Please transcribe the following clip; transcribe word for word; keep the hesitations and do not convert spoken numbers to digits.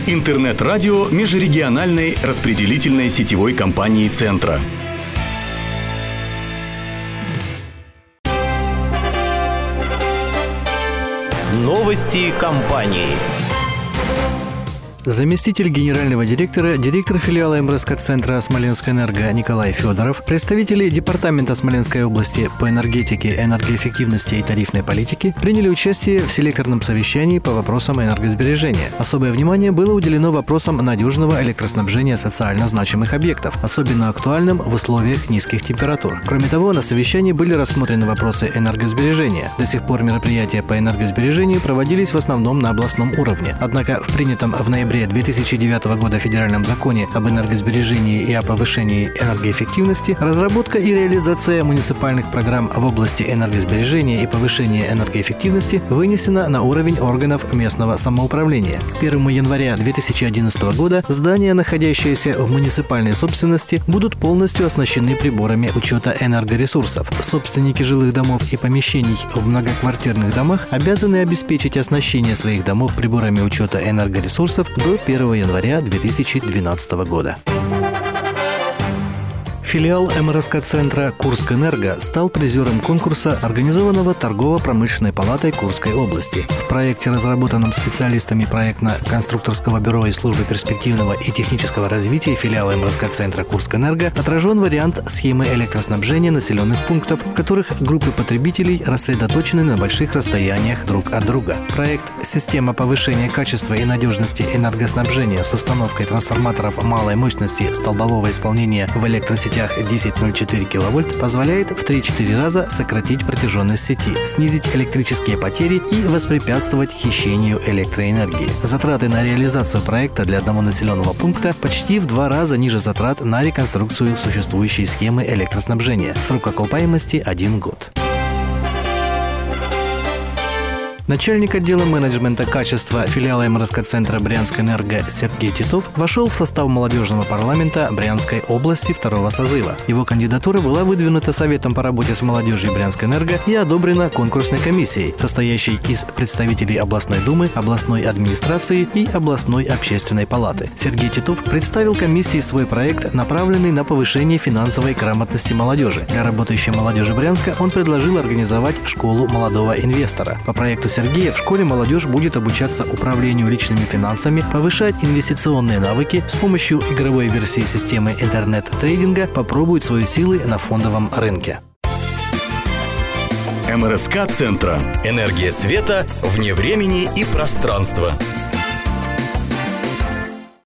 Интернет-радио межрегиональной распределительной сетевой компании «Центра». Новости компании. Заместитель генерального директора, директор филиала эм эр эс ка-центра «Смоленскэнерго» Николай Федоров, представители Департамента Смоленской области по энергетике, энергоэффективности и тарифной политике приняли участие в селекторном совещании по вопросам энергосбережения. Особое внимание было уделено вопросам надежного электроснабжения социально значимых объектов, особенно актуальным в условиях низких температур. Кроме того, на совещании были рассмотрены вопросы энергосбережения. До сих пор мероприятия по энергосбережению проводились в основном на областном уровне. Однако в принятом в ноябре две тысячи девятого года Федеральном законе об энергосбережении и о повышении энергоэффективности разработка и реализация муниципальных программ в области энергосбережения и повышения энергоэффективности вынесена на уровень органов местного самоуправления. К первому января две тысячи одиннадцатого года здания, находящиеся в муниципальной собственности, будут полностью оснащены приборами учета энергоресурсов. Собственники жилых домов и помещений в многоквартирных домах обязаны обеспечить оснащение своих домов приборами учета энергоресурсов до первого января две тысячи двенадцатого года. Филиал эм эр эс ка-центра «Курскэнерго» стал призером конкурса, организованного Торгово-промышленной палатой Курской области. В проекте, разработанном специалистами проектно-конструкторского бюро и службы перспективного и технического развития филиала эм эр эс ка-центра «Курскэнерго», отражен вариант схемы электроснабжения населенных пунктов, в которых группы потребителей рассредоточены на больших расстояниях друг от друга. Проект «Система повышения качества и надежности энергоснабжения с установкой трансформаторов малой мощности столбового исполнения в электросетях десять ноль четыре киловольт позволяет в три-четыре раза сократить протяженность сети, снизить электрические потери и воспрепятствовать хищению электроэнергии. Затраты на реализацию проекта для одного населенного пункта почти в два раза ниже затрат на реконструкцию существующей схемы электроснабжения. Срок окупаемости – один год. Начальник отдела менеджмента качества филиала эм эр эс ка-центра «Брянскэнерго» Сергей Титов вошел в состав молодежного парламента Брянской области второго созыва. Его кандидатура была выдвинута Советом по работе с молодежью Брянскэнерго и одобрена конкурсной комиссией, состоящей из представителей областной думы, областной администрации и областной общественной палаты. Сергей Титов представил комиссии свой проект, направленный на повышение финансовой грамотности молодежи. Для работающей молодежи Брянска он предложил организовать школу молодого инвестора. По проекту Сергея в школе молодежь будет обучаться управлению личными финансами, повышать инвестиционные навыки, с помощью игровой версии системы интернет-трейдинга попробуют свои силы на фондовом рынке. эм эр эс ка-центра. Энергия света вне времени и пространства.